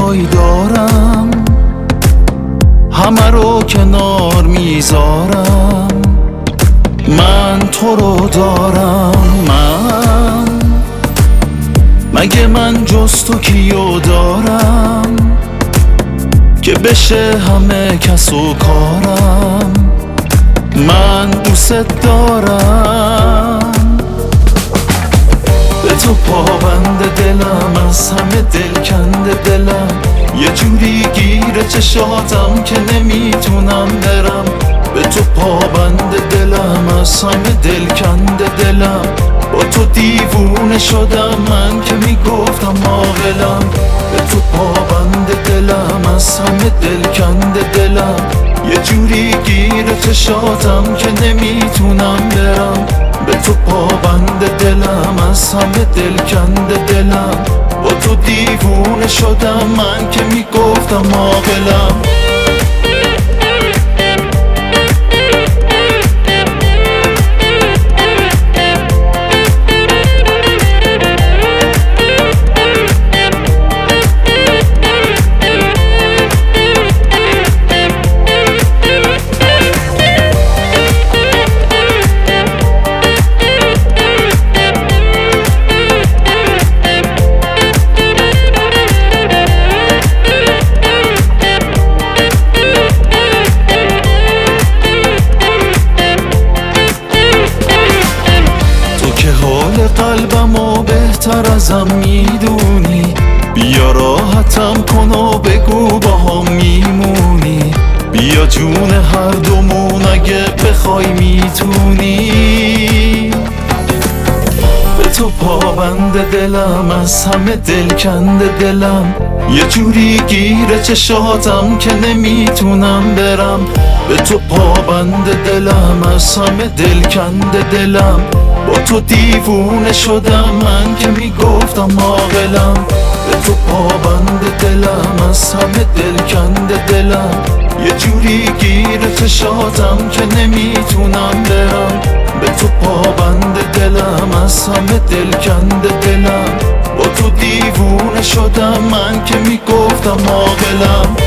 پای دارم، همه رو کنار میذارم. من تو رو دارم، مگه من جز تو کیو دارم که بشه همه کس و کارم. من دوست دارم، به تو پابند دلم، از همه دل کنده دلم. یه جوری گیره چشاتم که نمیتونم برم. به تو پابند دلم، از همه دل کنده دلم. با تو دیوونه شدم من که میگفتم عاقلم. به تو پابند دلم، از همه دل کنده دلم. یه جوری گیره چشاتم که نمیتونم برم. به تو پابند دلم، از همه دل کنده دلم. با تو دیوونه شدم من که میگفتم عاقلم. قلبمو بهتر ازم میدونی، بیا راحتم کن و بگو با هم میمونی. بیا جون هر دومون اگه بخوای میتونی. به تو پابند دلم، از همه دل کنده دلم. یه جوری گیره چشاتم که نمیتونم برم. به تو پابند دلم، از همه دل کنده دلم. با تو دیوونه شدم من که میگفتم عاقلم. به تو پابند دلم، از همه دل کنده دلم. یه جوری گیره چشاتم که نمیتونم برم. به تو پابند دلم، از همه دل کنده دلم. با تو دیوونه شدم من که میگفتم عاقلم.